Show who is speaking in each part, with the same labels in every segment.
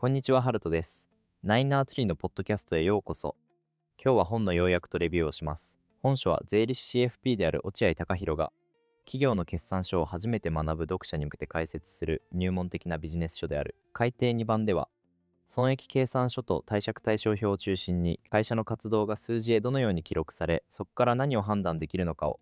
Speaker 1: こんにちは、ハルトです。ナイナーツリーのポッドキャストへようこそ。今日は本の要約とレビューをします。本書は税理士 CFP である落合隆弘が、企業の決算書を初めて学ぶ読者に向けて解説する入門的なビジネス書である。改訂2番では、損益計算書と貸借対照表を中心に会社の活動が数字へどのように記録され、そこから何を判断できるのかを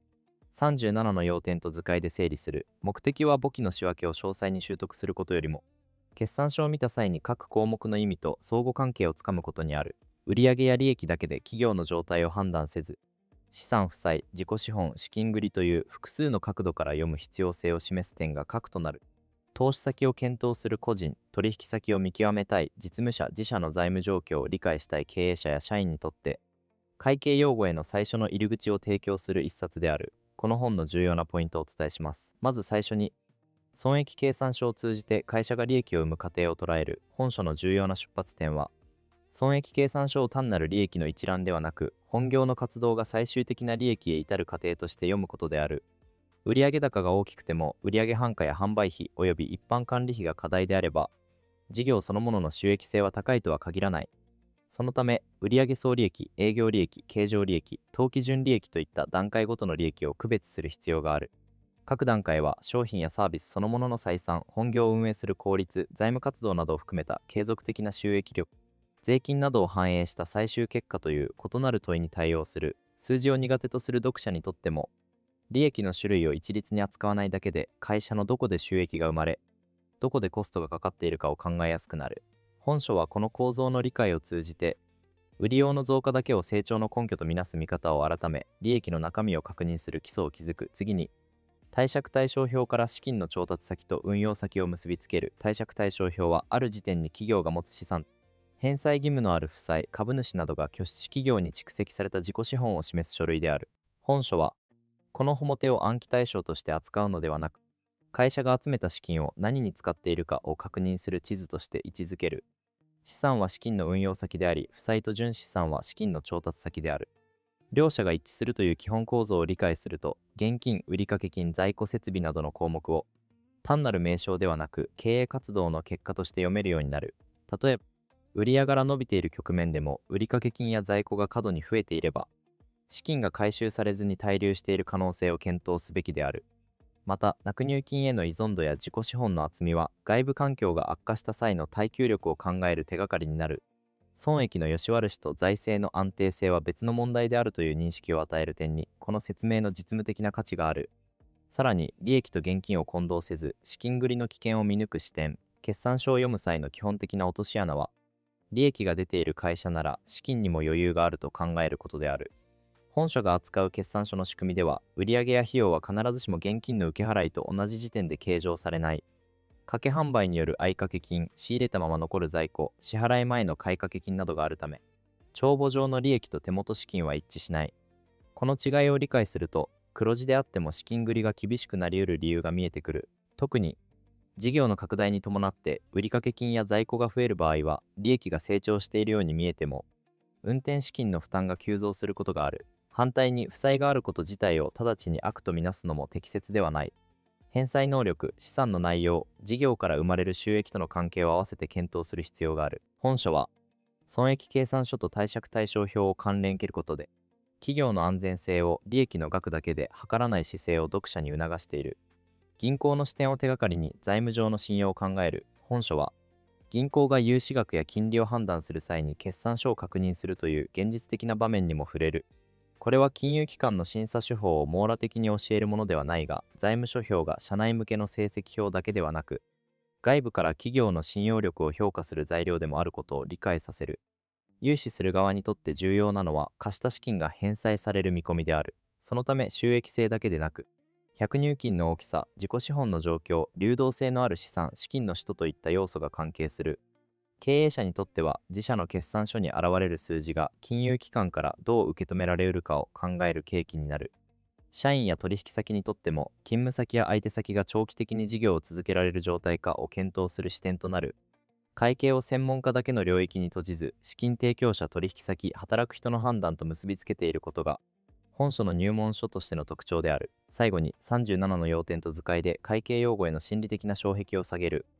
Speaker 1: 37の要点と図解で整理する。目的は簿記の仕分けを詳細に習得することよりも、決算書を見た際に各項目の意味と相互関係をつかむことにある。売上や利益だけで企業の状態を判断せず、資産負債、自己資本、資金繰りという複数の角度から読む必要性を示す点が核となる。投資先を検討する個人、取引先を見極めたい実務者、自社の財務状況を理解したい経営者や社員にとって、会計用語への最初の入り口を提供する一冊である。この本の重要なポイントをお伝えします。まず最初に、損益計算書を通じて会社が利益を生む過程を捉える。本書の重要な出発点は、損益計算書を単なる利益の一覧ではなく、本業の活動が最終的な利益へ至る過程として読むことである。売上高が大きくても、売上単価や販売費及び一般管理費が課題であれば、事業そのものの収益性は高いとは限らない。そのため、売上総利益、営業利益、経常利益、当期純利益といった段階ごとの利益を区別する必要がある。各段階は商品やサービスそのものの採算、本業を運営する効率、財務活動などを含めた継続的な収益力、税金などを反映した最終結果という異なる問いに対応する。数字を苦手とする読者にとっても、利益の種類を一律に扱わないだけで会社のどこで収益が生まれ、どこでコストがかかっているかを考えやすくなる。本書はこの構造の理解を通じて、売上の増加だけを成長の根拠とみなす見方を改め、利益の中身を確認する基礎を築く。次に、貸借対照表から資金の調達先と運用先を結びつける。貸借対照表はある時点に企業が持つ資産、返済義務のある負債、株主などが拠出企業に蓄積された自己資本を示す書類である。本書は、この表を暗記対象として扱うのではなく、会社が集めた資金を何に使っているかを確認する地図として位置づける。資産は資金の運用先であり、負債と純資産は資金の調達先である。両者が一致するという基本構造を理解すると、現金、売掛金、在庫設備などの項目を単なる名称ではなく経営活動の結果として読めるようになる。例えば、売上が伸びている局面でも売掛金や在庫が過度に増えていれば、資金が回収されずに滞留している可能性を検討すべきである。また、納入金への依存度や自己資本の厚みは、外部環境が悪化した際の耐久力を考える手がかりになる。損益の良し悪しと財政の安定性は別の問題であるという認識を与える点に、この説明の実務的な価値がある。さらに、利益と現金を混同せず、資金繰りの危険を見抜く視点、決算書を読む際の基本的な落とし穴は、利益が出ている会社なら資金にも余裕があると考えることである。本書が扱う決算書の仕組みでは、売上や費用は必ずしも現金の受け払いと同じ時点で計上されない。掛け販売による相掛金、仕入れたまま残る在庫、支払い前の買掛金などがあるため、帳簿上の利益と手元資金は一致しない。この違いを理解すると、黒字であっても資金繰りが厳しくなり得る理由が見えてくる。特に、事業の拡大に伴って売掛金や在庫が増える場合は、利益が成長しているように見えても、運転資金の負担が急増することがある。反対に負債があること自体を直ちに悪とみなすのも適切ではない。返済能力、資産の内容、事業から生まれる収益との関係を合わせて検討する必要がある。本書は、損益計算書と貸借対照表を関連づけることで、企業の安全性を利益の額だけで測らない姿勢を読者に促している。銀行の視点を手がかりに財務上の信用を考える。本書は、銀行が融資額や金利を判断する際に決算書を確認するという現実的な場面にも触れる。これは金融機関の審査手法を網羅的に教えるものではないが、財務諸表が社内向けの成績表だけではなく、外部から企業の信用力を評価する材料でもあることを理解させる。融資する側にとって重要なのは、貸した資金が返済される見込みである。そのため収益性だけでなく、百入金の大きさ、自己資本の状況、流動性のある資産、資金の使途といった要素が関係する。経営者にとっては、自社の決算書に現れる数字が金融機関からどう受け止められるかを考える契機になる。社員や取引先にとっても、勤務先や相手先が長期的に事業を続けられる状態かを検討する視点となる。会計を専門家だけの領域に閉じず、資金提供者、取引先、働く人の判断と結びつけていることが、本書の入門書としての特徴である。最後に37の要点と図解で会計用語への心理的な障壁を下げる。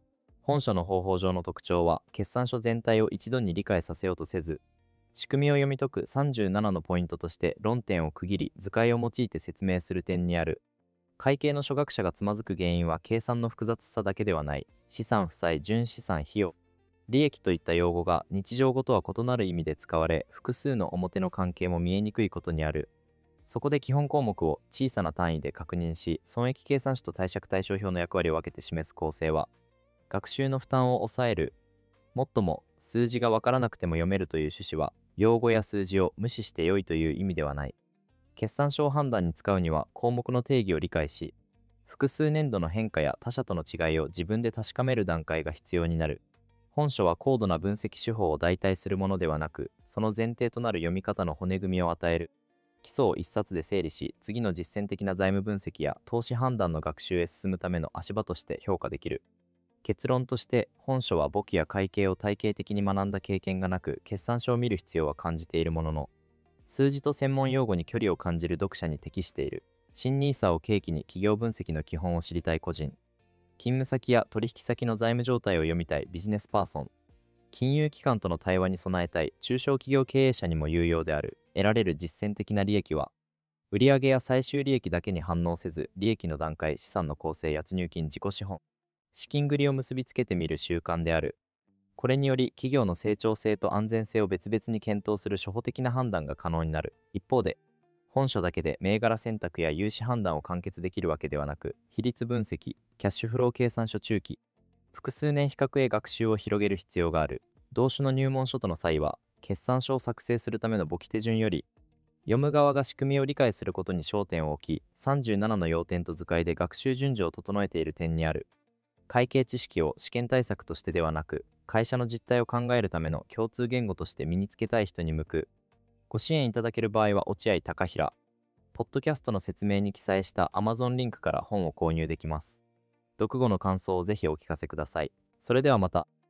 Speaker 1: 本書の方法上の特徴は、決算書全体を一度に理解させようとせず、仕組みを読み解く37のポイントとして論点を区切り図解を用いて説明する点にある。会計の初学者がつまずく原因は計算の複雑さだけではない。資産負債、純資産、費用、利益といった用語が日常語とは異なる意味で使われ、複数の表の関係も見えにくいことにある。そこで基本項目を小さな単位で確認し、損益計算書と貸借対照表の役割を分けて示す構成は、学習の負担を抑える。もっとも、数字がわからなくても読めるという趣旨は、用語や数字を無視して良いという意味ではない。決算書を判断に使うには、項目の定義を理解し、複数年度の変化や他社との違いを自分で確かめる段階が必要になる。本書は高度な分析手法を代替するものではなく、その前提となる読み方の骨組みを与える。基礎を一冊で整理し、次の実践的な財務分析や投資判断の学習へ進むための足場として評価できる。結論として、本書は簿記や会計を体系的に学んだ経験がなく、決算書を見る必要は感じているものの、数字と専門用語に距離を感じる読者に適している。新ニーサを契機に企業分析の基本を知りたい個人、勤務先や取引先の財務状態を読みたいビジネスパーソン、金融機関との対話に備えたい中小企業経営者にも有用である。得られる実践的な利益は、売上や最終利益だけに反応せず、利益の段階、資産の構成、圧入金、自己資本、資金繰りを結びつけてみる習慣である。これにより、企業の成長性と安全性を別々に検討する初歩的な判断が可能になる。一方で、本書だけで銘柄選択や融資判断を完結できるわけではなく、比率分析、キャッシュフロー計算書中期、複数年比較へ学習を広げる必要がある。同種の入門書との際は、決算書を作成するための簿記手順より、読む側が仕組みを理解することに焦点を置き、37の要点と図解で学習順序を整えている点にある。会計知識を試験対策としてではなく、会社の実態を考えるための共通言語として身につけたい人に向く。ご支援いただける場合は落合高平。ポッドキャストの説明に記載した Amazon リンクから本を購入できます。読後の感想をぜひお聞かせください。それではまた。